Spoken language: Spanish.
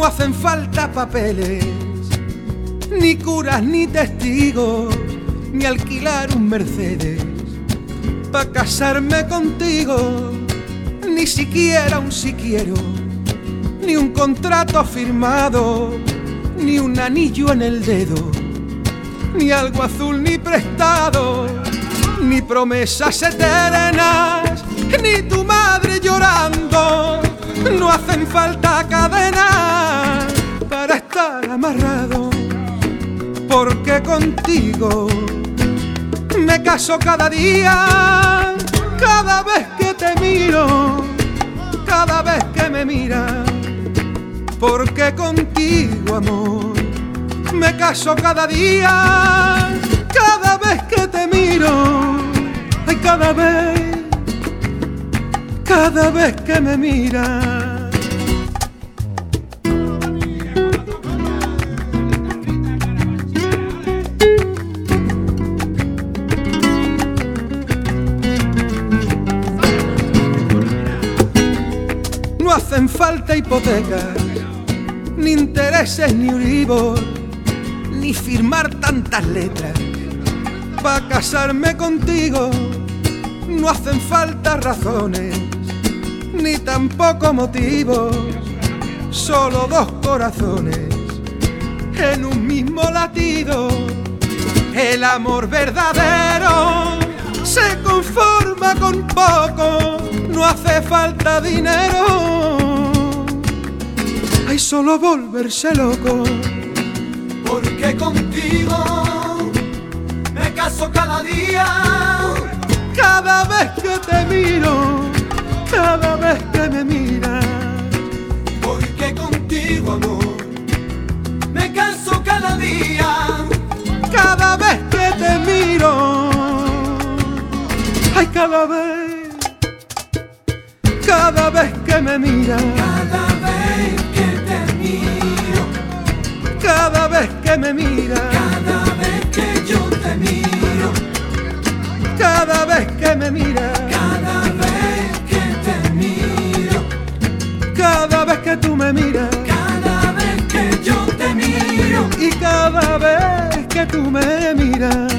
No hacen falta papeles, ni curas ni testigos, ni alquilar un Mercedes pa' casarme contigo. Ni siquiera un si quiero, ni un contrato firmado, ni un anillo en el dedo, ni algo azul ni prestado, ni promesas eternas, ni tu madre llorando. No hacen falta cadenas para estar amarrado, porque contigo me caso cada día, cada vez que te miro, cada vez que me miras, porque contigo, amor, me caso cada día, cada vez que te miro, ay, cada vez que me miras. No hacen falta hipotecas, ni intereses, ni Euribor, ni firmar tantas letras pa' casarme contigo. No hacen falta razones, ni tampoco motivos, solo dos corazones en un mismo latido. El amor verdadero se conforma con poco, no hace falta dinero, hay solo volverse loco. Porque contigo me caso cada día, cada vez que te miro, cada vez que me miras. Porque contigo, amor, me caso cada día, cada vez que te miro, ay, cada vez que me miras, cada vez que te miro, cada vez que me miras, cada vez que yo te miro, cada vez que me miras, cada vez que te miro, cada vez que tú me miras, cada vez que yo te miro y cada vez que tú me miras.